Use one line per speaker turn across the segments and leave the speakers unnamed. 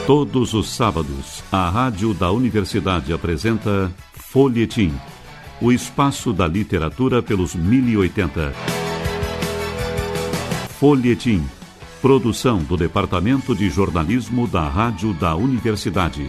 Todos os sábados, a Rádio da Universidade apresenta Folhetim, o espaço da literatura pelos 1080. Folhetim, produção do Departamento de Jornalismo da Rádio da Universidade.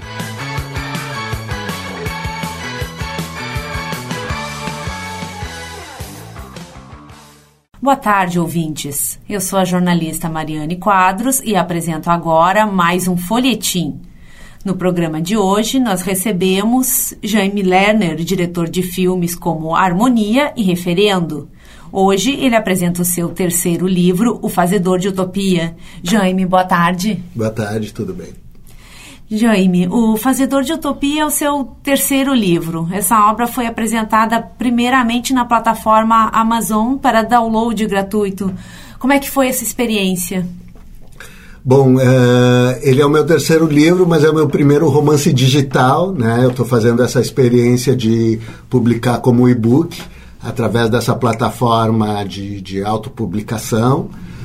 Boa tarde, ouvintes. Eu sou a jornalista Mariane Quadros e apresento agora mais um Folhetim. No programa de hoje, nós recebemos Jaime Lerner, diretor de filmes como Harmonia e Referendo. Hoje, ele apresenta o seu terceiro livro, O Fazedor de Utopia. Jaime, boa tarde.
Boa tarde, tudo bem.
Jaime, O Fazedor de Utopia é o seu terceiro livro. Essa obra foi apresentada primeiramente na plataforma Amazon para download gratuito. Como é que foi essa experiência?
Bom, ele é o meu terceiro livro, mas é o meu primeiro romance digital, né? Eu estou fazendo essa experiência de publicar como e-book através dessa plataforma de autopublicação.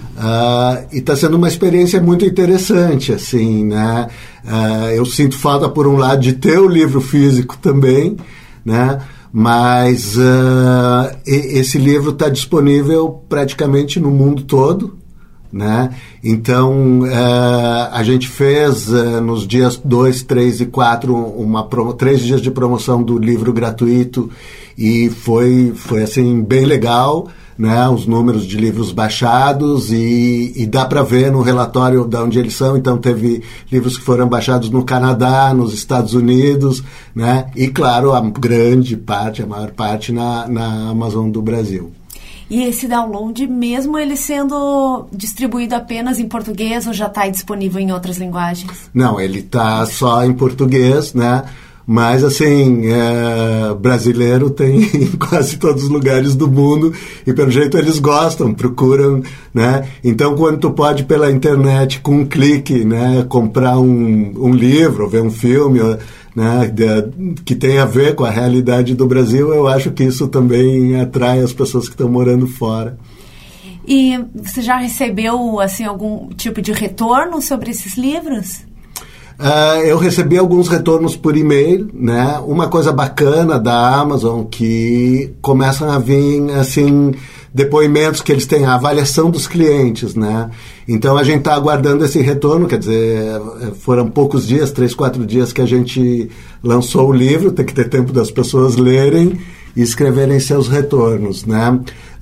E está sendo uma experiência muito interessante, assim, né? Eu sinto falta, por um lado, de ter o livro físico também, né? Mas esse livro está disponível praticamente no mundo todo, né? Então, a gente fez nos dias 2, 3 e 4 3 dias de promoção do livro gratuito e foi assim, bem legal, né, os números de livros baixados e dá para ver no relatório de onde eles são. Então teve livros que foram baixados no Canadá, nos Estados Unidos, né, e claro, a maior parte na Amazon do Brasil.
E esse download, mesmo ele sendo distribuído apenas em português, ou já está disponível em outras linguagens?
Não, ele está só em português, né? Mas, assim, brasileiro tem em quase todos os lugares do mundo e, pelo jeito, eles gostam, procuram, né? Então, quando tu pode, pela internet, com um clique, né, comprar um livro, ou ver um filme, né, que tem a ver com a realidade do Brasil, eu acho que isso também atrai as pessoas que estão morando fora.
E você já recebeu, assim, algum tipo de retorno sobre esses livros?
Eu recebi alguns retornos por e-mail, né? Uma coisa bacana da Amazon que começam a vir, assim, depoimentos que eles têm, a avaliação dos clientes, né? Então a gente está aguardando esse retorno, quer dizer, foram poucos dias, 3, 4 dias que a gente lançou o livro, tem que ter tempo das pessoas lerem e escreverem seus retornos, né?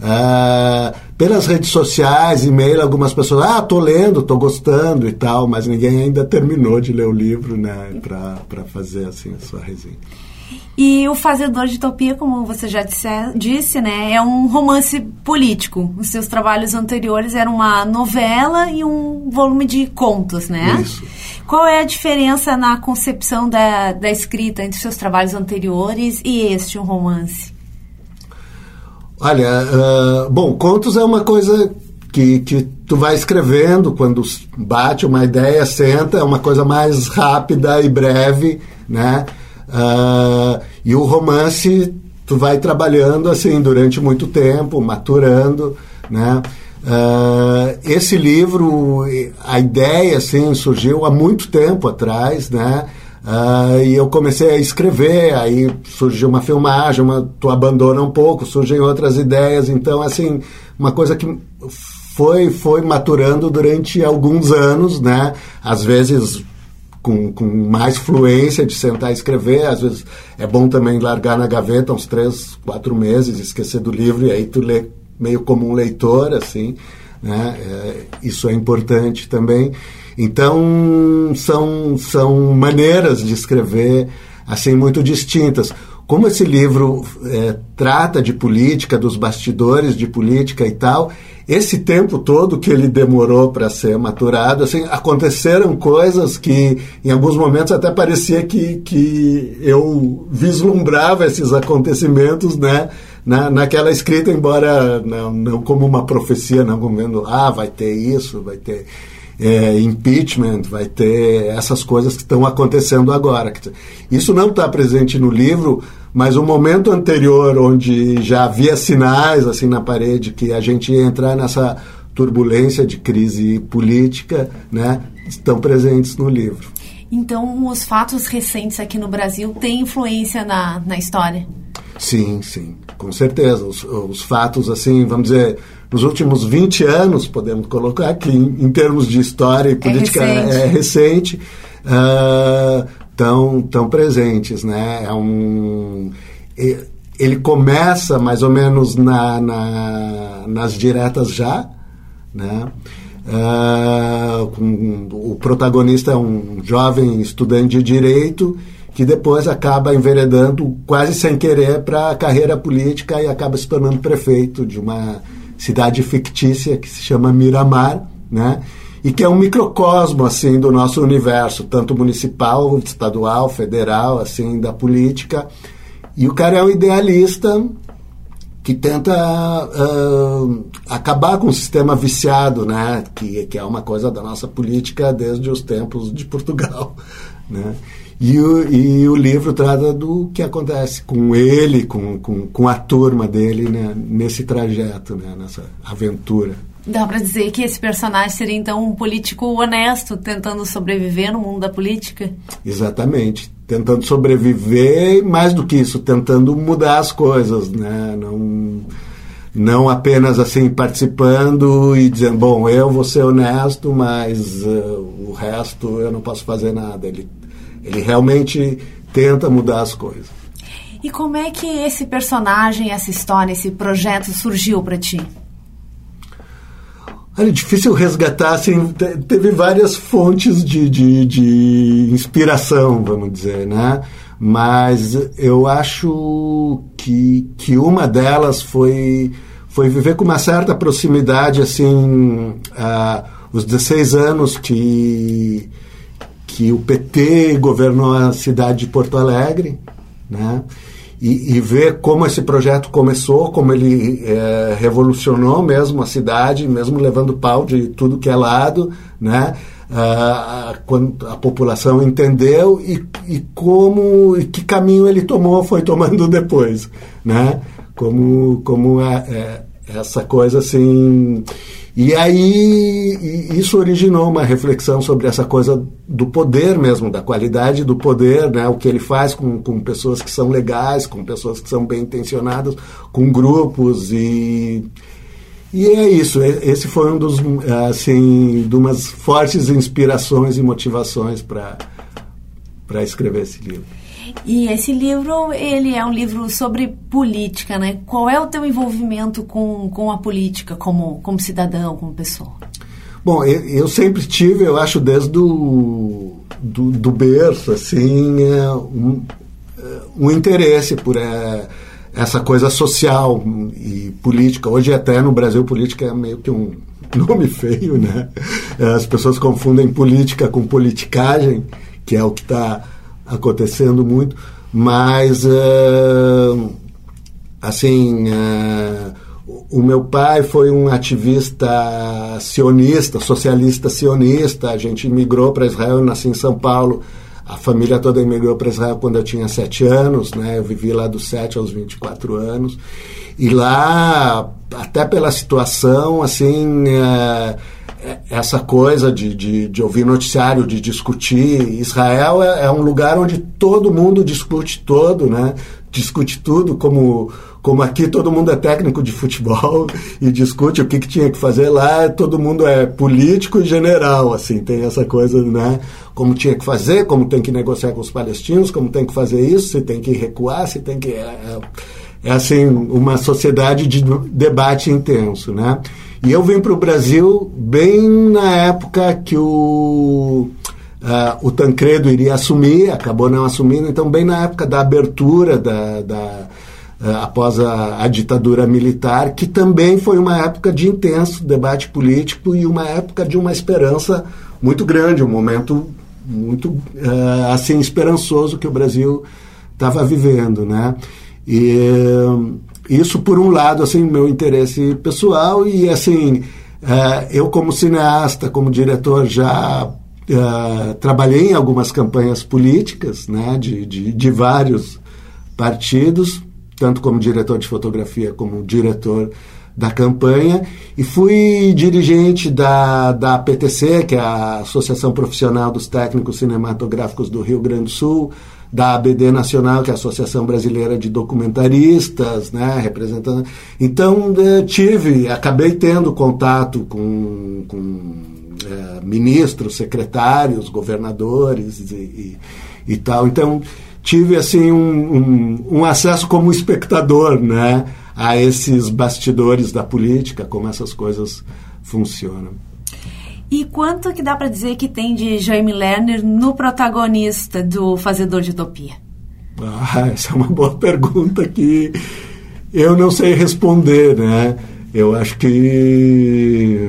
Pelas redes sociais, e-mail, algumas pessoas, tô lendo, tô gostando e tal, mas ninguém ainda terminou de ler o livro, né, para fazer, assim, a sua resenha.
E O Fazedor de Utopia, como você já disse, né, é um romance político. Os seus trabalhos anteriores eram uma novela e um volume de contos, né?
Isso.
Qual é a diferença na concepção da escrita entre seus trabalhos anteriores e este, um romance?
Olha, bom, contos é uma coisa que tu vai escrevendo quando bate uma ideia, senta, é uma coisa mais rápida e breve, né? E o romance tu vai trabalhando assim durante muito tempo, maturando, né? Esse livro, a ideia assim surgiu há muito tempo atrás, né? E eu comecei a escrever, aí surgiu uma filmagem, tu abandona um pouco, surgem outras ideias, então assim, uma coisa que foi maturando durante alguns anos, né? Às vezes com mais fluência de sentar e escrever, às vezes é bom também largar na gaveta uns 3, 4 meses, esquecer do livro, e aí tu lê meio como um leitor, assim, né? Isso é importante também. Então, são maneiras de escrever, assim, muito distintas. Como esse livro trata de política, dos bastidores de política e tal, esse tempo todo que ele demorou para ser maturado, assim, aconteceram coisas que, em alguns momentos, até parecia que eu vislumbrava esses acontecimentos, né, naquela escrita, embora não como uma profecia, não como vendo, vai ter isso, vai ter impeachment, vai ter essas coisas que estão acontecendo agora. Isso não está presente no livro, mas o momento anterior, onde já havia sinais assim na parede que a gente ia entrar nessa turbulência de crise política, né, estão presentes no livro.
Então, os fatos recentes aqui no Brasil têm influência na história?
Sim, com certeza. Os fatos, assim, vamos dizer, nos últimos 20 anos, podemos colocar aqui, em termos de história e política, é recente, tão presentes, né? Ele começa mais ou menos nas diretas já, né? O protagonista é um jovem estudante de direito que depois acaba enveredando quase sem querer para a carreira política e acaba se tornando prefeito de uma cidade fictícia que se chama Miramar, né? E que é um microcosmo assim do nosso universo, tanto municipal, estadual, federal, assim, da política. E o cara é um idealista que tenta acabar com o sistema viciado, né? Que é uma coisa da nossa política desde os tempos de Portugal, né? E o livro trata do que acontece com ele, com a turma dele, né? Nesse trajeto, né? Nessa aventura.
Dá para dizer que esse personagem seria, então, um político honesto, tentando sobreviver no mundo da política?
Exatamente. Tentando sobreviver, e mais do que isso, tentando mudar as coisas, né? Não apenas assim participando e dizendo, bom, eu vou ser honesto, mas o resto eu não posso fazer nada. Ele realmente tenta mudar as coisas.
E como é que esse personagem, essa história, esse projeto surgiu para ti?
É difícil resgatar, assim, teve várias fontes de inspiração, vamos dizer, né? Mas eu acho que uma delas foi viver com uma certa proximidade, assim, os 16 anos que o PT governou a cidade de Porto Alegre, né? E ver como esse projeto começou, como ele revolucionou mesmo a cidade, mesmo levando pau de tudo que é lado, né? Quando a população entendeu e que caminho ele foi tomando depois, né? Como essa coisa assim. E aí isso originou uma reflexão sobre essa coisa do poder mesmo, da qualidade do poder, né? O que ele faz com pessoas que são legais, com pessoas que são bem intencionadas, com grupos e é isso. Esse foi um dos, assim, de umas fortes inspirações e motivações para escrever esse livro.
E esse livro, ele é um livro sobre política, né? Qual é o teu envolvimento com a política como cidadão, como pessoa?
Bom, eu sempre tive, eu acho, desde do berço, assim, um interesse por essa coisa social e política. Hoje até no Brasil política é meio que um nome feio, né? As pessoas confundem política com politicagem, que é o que está acontecendo muito, mas assim, o meu pai foi um ativista sionista, socialista sionista. A gente migrou para Israel, eu nasci em São Paulo, a família toda emigrou para Israel quando eu tinha 7 anos, né? Eu vivi lá dos 7 aos 24 anos, e lá, até pela situação, assim, essa coisa de ouvir noticiário, de discutir. Israel é um lugar onde todo mundo discute né? Discute tudo, como aqui todo mundo é técnico de futebol e discute o que tinha que fazer. Lá todo mundo é político e general, assim, tem essa coisa, né? Como tinha que fazer, como tem que negociar com os palestinos, como tem que fazer isso, se tem que recuar, se tem que... É assim, uma sociedade de debate intenso, né? E eu vim para o Brasil bem na época que o Tancredo iria assumir, acabou não assumindo, então bem na época da abertura após a ditadura militar, que também foi uma época de intenso debate político e uma época de uma esperança muito grande, um momento muito assim esperançoso que o Brasil estava vivendo, né? E isso, por um lado, assim, meu interesse pessoal, e assim, eu como cineasta, como diretor, já trabalhei em algumas campanhas políticas, né, de vários partidos, tanto como diretor de fotografia como diretor da campanha, e fui dirigente da APTC, que é a Associação Profissional dos Técnicos Cinematográficos do Rio Grande do Sul, da ABD Nacional, que é a Associação Brasileira de Documentaristas, né, representando. Então, acabei tendo contato com ministros, secretários, governadores e tal. Então, tive assim um acesso como espectador, né, a esses bastidores da política, como essas coisas funcionam.
E quanto que dá para dizer que tem de Jaime Lerner no protagonista do Fazedor de Utopia?
Essa é uma boa pergunta que eu não sei responder, né? Eu acho que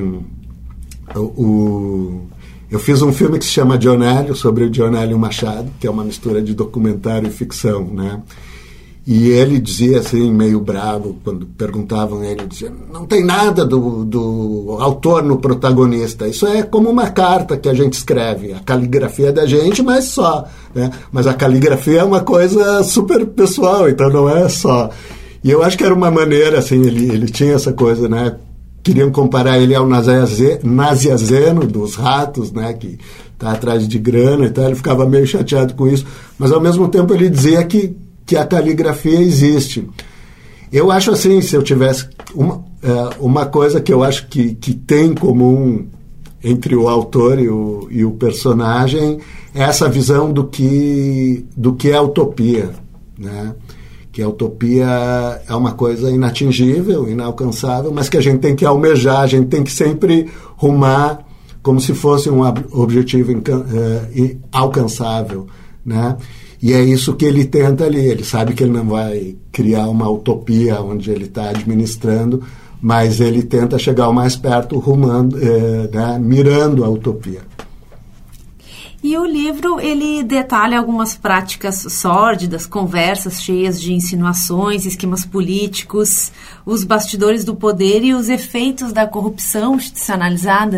eu fiz um filme que se chama John Hélio, sobre o John Hélio Machado, que é uma mistura de documentário e ficção, né? E ele dizia assim, meio bravo, quando perguntavam ele, dizia, não tem nada do autor no protagonista, isso é como uma carta que a gente escreve, a caligrafia é da gente, mas só, né? Mas a caligrafia é uma coisa super pessoal, então não é só. E eu acho que era uma maneira, assim, ele tinha essa coisa, né? Queriam comparar ele ao Naziazeno dos ratos, né? Que está atrás de grana e tal, ele ficava meio chateado com isso, mas ao mesmo tempo ele dizia que a caligrafia existe. Eu acho assim, se eu tivesse uma coisa que eu acho que tem em comum entre o autor e o personagem, é essa visão do que é a utopia, né? Que a utopia é uma coisa inatingível, inalcançável, mas que a gente tem que almejar, a gente tem que sempre rumar como se fosse um objetivo alcançável, né? E é isso que ele tenta ali. Ele sabe que ele não vai criar uma utopia onde ele está administrando, mas ele tenta chegar o mais perto, rumando, né, mirando a utopia.
E o livro, ele detalha algumas práticas sórdidas, conversas cheias de insinuações, esquemas políticos, os bastidores do poder e os efeitos da corrupção institucionalizada?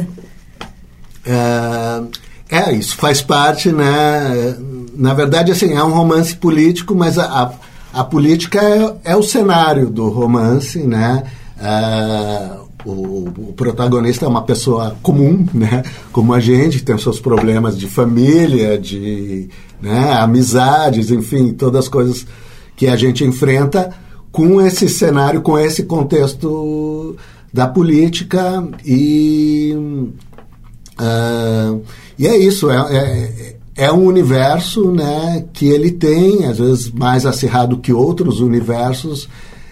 Isso faz parte, né? Na verdade, assim, é um romance político, mas a política é o cenário do romance, né? O protagonista é uma pessoa comum, né? Como a gente, tem os seus problemas de família, de, né, amizades, enfim, todas as coisas que a gente enfrenta com esse cenário, com esse contexto da política e é isso, é um universo, né, que ele tem, às vezes mais acirrado que outros universos,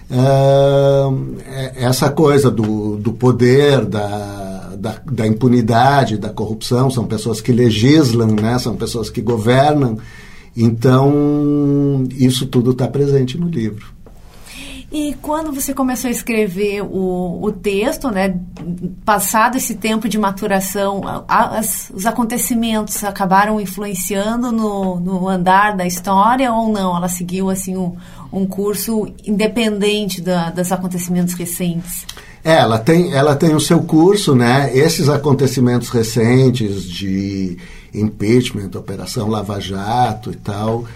essa coisa do poder, da impunidade, da corrupção. São pessoas que legislam, né, são pessoas que governam, então isso tudo está presente no livro.
E quando você começou a escrever o texto, né, passado esse tempo de maturação, os acontecimentos acabaram influenciando no andar da história ou não? Ela seguiu assim um curso independente dos acontecimentos recentes?
Ela tem o seu curso, né? Esses acontecimentos recentes de impeachment, Operação Lava Jato e tal,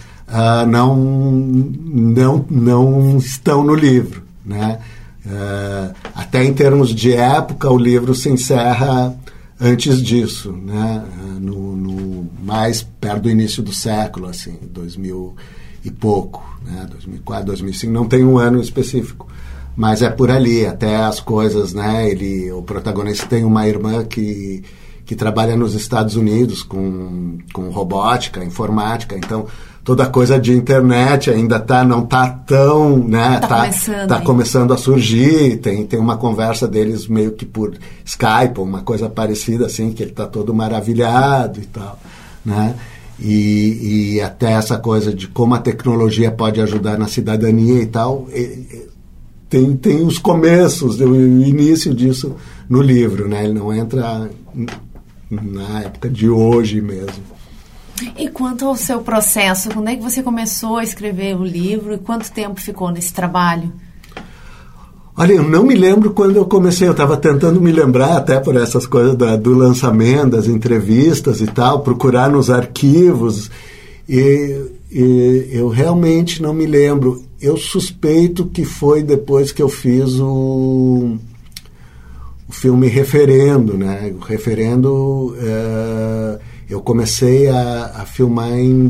não estão no livro, né? Até em termos de época, o livro se encerra antes disso, né? No mais perto do início do século, assim, 2000 e pouco, né? 2004, 2005, não tem um ano específico, mas é por ali, até as coisas, né? O protagonista tem uma irmã que trabalha nos Estados Unidos com robótica, informática, então toda coisa de internet ainda não está tão, né? Tá começando a surgir, tem uma conversa deles meio que por Skype, uma coisa parecida assim, que ele está todo maravilhado e tal, né? E até essa coisa de como a tecnologia pode ajudar na cidadania e tal, tem os começos, o início disso no livro, né? Ele não entra na época de hoje mesmo.
E quanto ao seu processo, quando é que você começou a escrever o livro e quanto tempo ficou nesse trabalho?
Olha, eu não me lembro quando eu comecei, eu estava tentando me lembrar, até por essas coisas do lançamento, das entrevistas e tal, procurar nos arquivos, e eu realmente não me lembro. eu suspeito que foi depois que eu fiz o filme Referendo, né? O Referendo, eu comecei a filmar em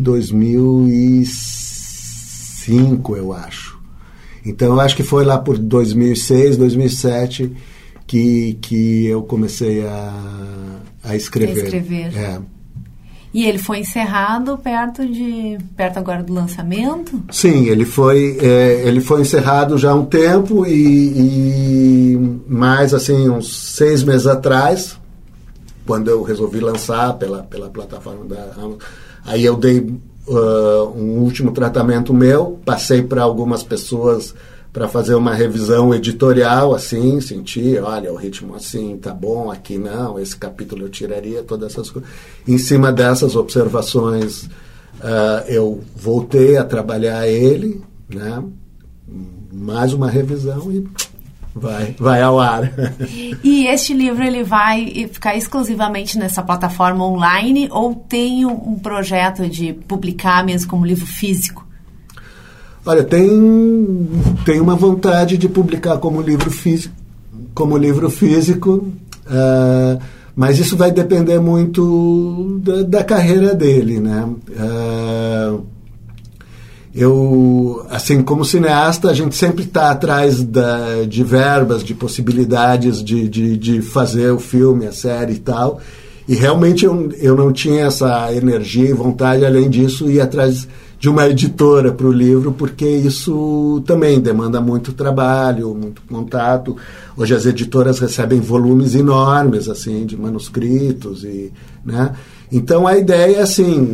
2005, eu acho. Então, eu acho que foi lá por 2006, 2007 que eu comecei a escrever.
E ele foi encerrado perto agora do lançamento?
Sim, ele foi encerrado já há um tempo e mais assim, uns 6 meses atrás, quando eu resolvi lançar pela plataforma da Amazon, aí eu dei um último tratamento meu, passei para algumas pessoas para fazer uma revisão editorial, assim, sentir, olha, o ritmo assim, tá bom, aqui não, esse capítulo eu tiraria, todas essas coisas. Em cima dessas observações, eu voltei a trabalhar ele, né? Mais uma revisão e vai ao ar.
E este livro, ele vai ficar exclusivamente nessa plataforma online ou tem um projeto de publicar mesmo como livro físico?
Olha, tem uma vontade de publicar como livro físico, mas isso vai depender muito da carreira dele, né? Eu, assim, como cineasta, a gente sempre está atrás de verbas, de possibilidades de fazer o filme, a série e tal, e realmente eu não tinha essa energia e vontade, além disso, ir atrás de uma editora para o livro, porque isso também demanda muito trabalho, muito contato. Hoje as editoras recebem volumes enormes, assim, de manuscritos, né? Então a ideia é, assim,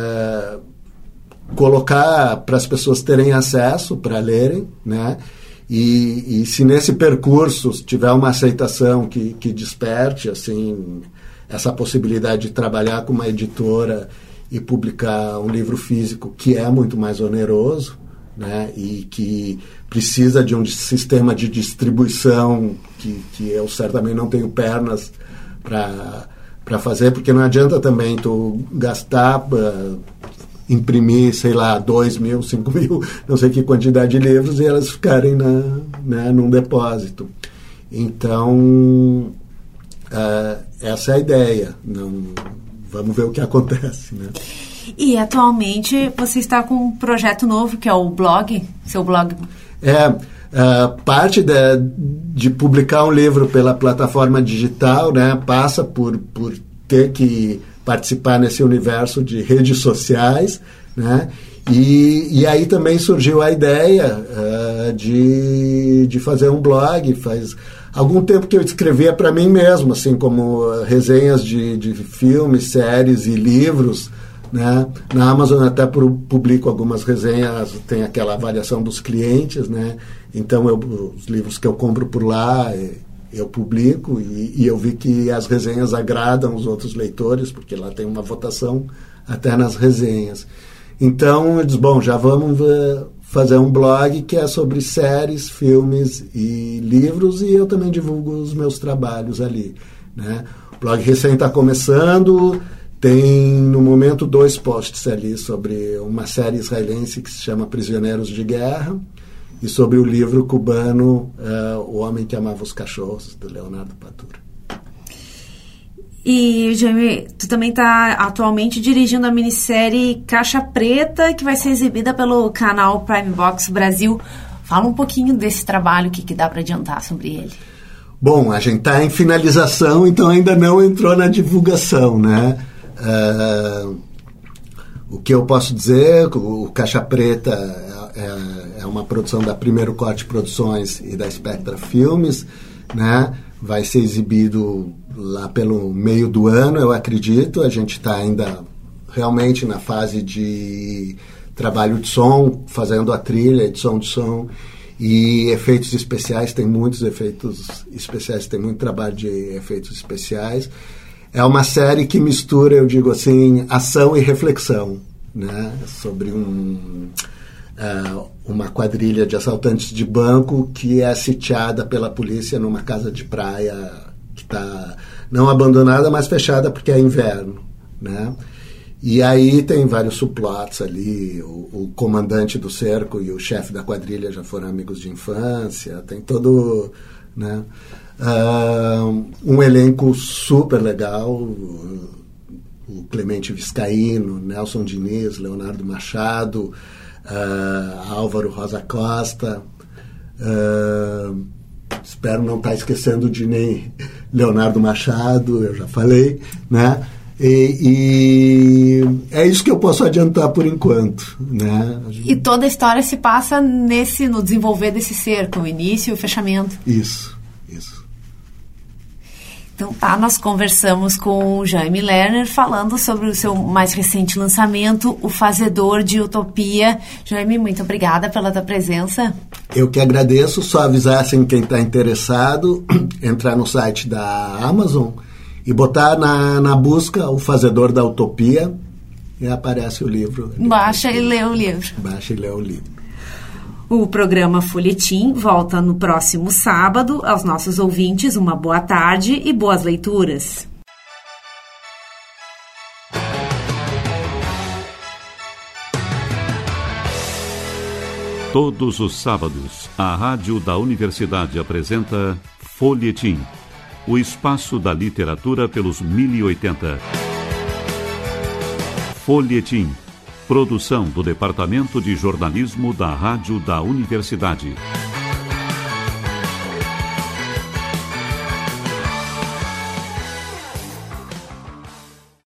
colocar para as pessoas terem acesso, para lerem, né? E se nesse percurso tiver uma aceitação que desperte, assim, essa possibilidade de trabalhar com uma editora e publicar um livro físico, que é muito mais oneroso, né, e que precisa de um sistema de distribuição que eu certamente não tenho pernas para fazer, porque não adianta também tu gastar, imprimir, sei lá, 2.000, 5.000, não sei que quantidade de livros, e elas ficarem num depósito. Então, essa é a ideia. Vamos ver o que acontece, né?
E atualmente você está com um projeto novo, que é o blog, seu blog.
Parte de publicar um livro pela plataforma digital, né, passa por ter que participar nesse universo de redes sociais, né? E aí também surgiu a ideia de fazer um blog. Faz algum tempo que eu escrevia para mim mesmo, assim, como resenhas de filmes, séries e livros, né? Na Amazon até publico algumas resenhas, tem aquela avaliação dos clientes, né? Então os livros que eu compro por lá eu publico e eu vi que as resenhas agradam os outros leitores, porque lá tem uma votação até nas resenhas. Então eu disse, bom, já vamos fazer um blog que é sobre séries, filmes e livros, e eu também divulgo os meus trabalhos ali, né? O blog recém está começando, tem no momento 2 posts ali sobre uma série israelense que se chama Prisioneiros de Guerra e sobre o livro cubano O Homem que Amava os Cachorros, do Leonardo Padura.
E, Jaime, tu também está atualmente dirigindo a minissérie Caixa Preta, que vai ser exibida pelo canal Prime Box Brasil. Fala um pouquinho desse trabalho, o que dá para adiantar sobre ele.
Bom, a gente está em finalização, então ainda não entrou na divulgação, né? O que eu posso dizer, o Caixa Preta é uma produção da Primeiro Corte Produções e da Spectra Filmes, né? Vai ser exibido lá pelo meio do ano, eu acredito. A gente está ainda realmente na fase de trabalho de som, fazendo a trilha, edição de som e efeitos especiais. Tem muitos efeitos especiais, tem muito trabalho de efeitos especiais. É uma série que mistura, eu digo assim, ação e reflexão, né? Sobre uma quadrilha de assaltantes de banco que é sitiada pela polícia numa casa de praia que está não abandonada, mas fechada porque é inverno, né? E aí tem vários subplots ali, o comandante do cerco e o chefe da quadrilha já foram amigos de infância, tem todo, né, um elenco super legal, o Clemente Viscaíno, Nelson Diniz, Leonardo Machado, Álvaro Rosa Costa, espero não estar esquecendo de nem Leonardo Machado, eu já falei, né? E é isso que eu posso adiantar por enquanto, né?
E toda a história se passa no desenvolver desse cerco, o início e o fechamento.
Isso.
Então tá, nós conversamos com o Jaime Lerner falando sobre o seu mais recente lançamento, O Fazedor de Utopia. Jaime, muito obrigada pela tua presença.
Eu que agradeço, só avisassem quem está interessado, entrar no site da Amazon e botar na busca O Fazedor da Utopia e aparece o livro.
Baixa e lê o livro.
Baixa e lê o livro.
O programa Folhetim volta no próximo sábado. Aos nossos ouvintes, uma boa tarde e boas leituras.
Todos os sábados, a Rádio da Universidade apresenta Folhetim, o espaço da literatura pelos 1080. Folhetim, produção do Departamento de Jornalismo da Rádio da Universidade.